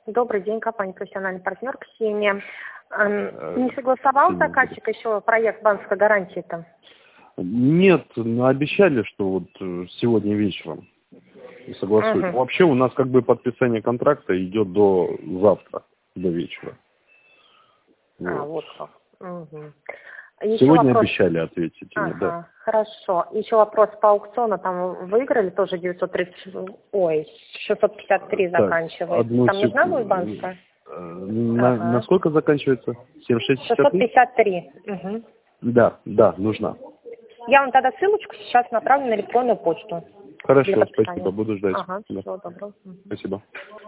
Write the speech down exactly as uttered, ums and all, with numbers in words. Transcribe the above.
Добрый день, компания «Профессиональный партнер» Ксения. Эм, Не согласовал заказчик еще проект банковской гарантии-то? Нет, но обещали, что вот э, сегодня вечером согласуют. Мгм. Вообще у нас как бы подписание контракта идет до завтра, до вечера. А, Вот. вот как. Мгм. Еще Сегодня вопрос. обещали ответить мне, да. Ага, хорошо. Еще вопрос по аукциону. Там выиграли тоже девятьсот тридцать, ой, шестьсот пятьдесят три Так, заканчивается. одну Там нужна будет секунду. банковская? Э, На, на Ага. сколько заканчивается? семьдесят шесть шестьдесят шестьсот три? пятьдесят три. Угу. Да, да, нужна. Я вам тогда ссылочку сейчас направлю на электронную почту для Хорошо, спасибо, подписания. буду ждать. Ага, Да. всего доброго. Мгм. Спасибо.